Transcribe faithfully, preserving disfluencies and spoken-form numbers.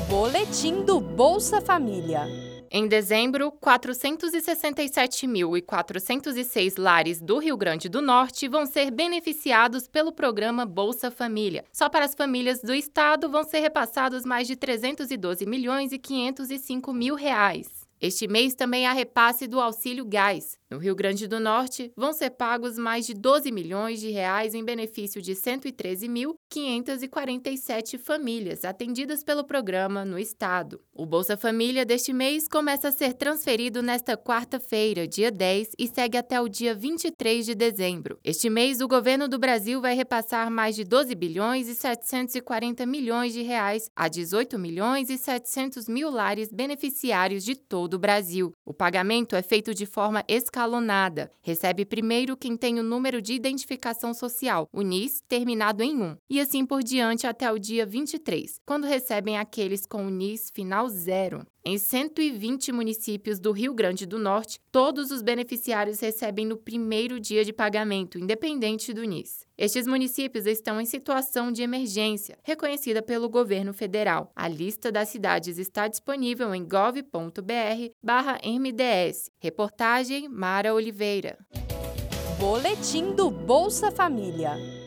Boletim do Bolsa Família. Em dezembro, quatrocentos e sessenta e sete mil e quatrocentos e seis lares do Rio Grande do Norte vão ser beneficiados pelo programa Bolsa Família. Só para as famílias do estado vão ser repassados mais de trezentos e doze milhões e quinhentos e cinco mil reais. Este mês também há repasse do Auxílio Gás. No Rio Grande do Norte, vão ser pagos mais de doze milhões de reais em benefício de cento e treze mil, quinhentas e quarenta e sete famílias atendidas pelo programa no estado. O Bolsa Família deste mês começa a ser transferido nesta quarta-feira, dia dez, e segue até o dia vinte e três de dezembro. Este mês, o governo do Brasil vai repassar mais de doze bilhões e setecentos e quarenta milhões de reais a dezoito milhões e setecentos mil lares beneficiários de todo o Brasil. O pagamento é feito de forma escalonada. Recebe primeiro quem tem o número de identificação social, o N I S, terminado em um, e assim por diante até o dia vinte e três, quando recebem aqueles com o N I S final zero. Em cento e vinte municípios do Rio Grande do Norte, todos os beneficiários recebem no primeiro dia de pagamento, independente do N I S. Estes municípios estão em situação de emergência, reconhecida pelo governo federal. A lista das cidades está disponível em gov ponto br barra M D S. Reportagem Mara Oliveira. Boletim do Bolsa Família.